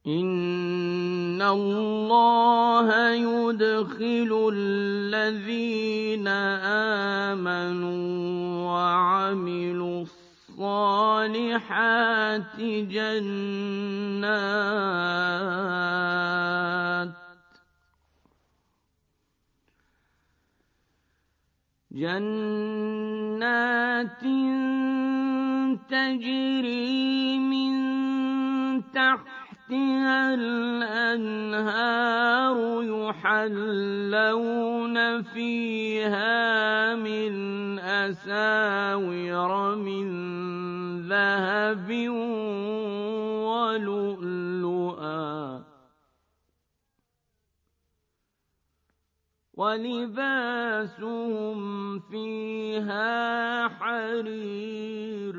إِنَّ اللَّهَ يُدْخِلُ الَّذِينَ آمَنُوا وَعَمِلُوا الصَّالِحَاتِ جَنَّاتٍ تَجْرِي مِن تَحْتِهَا الْأَنْهَارُ يُحَلَّوْنَ فِيهَا مِنْ أَسَاوِرَ مِن ذَهَبٍ وَلُؤْلُؤًا ۖ وَلِبَاسُهُمْ فِيهَا حَرِيرٌ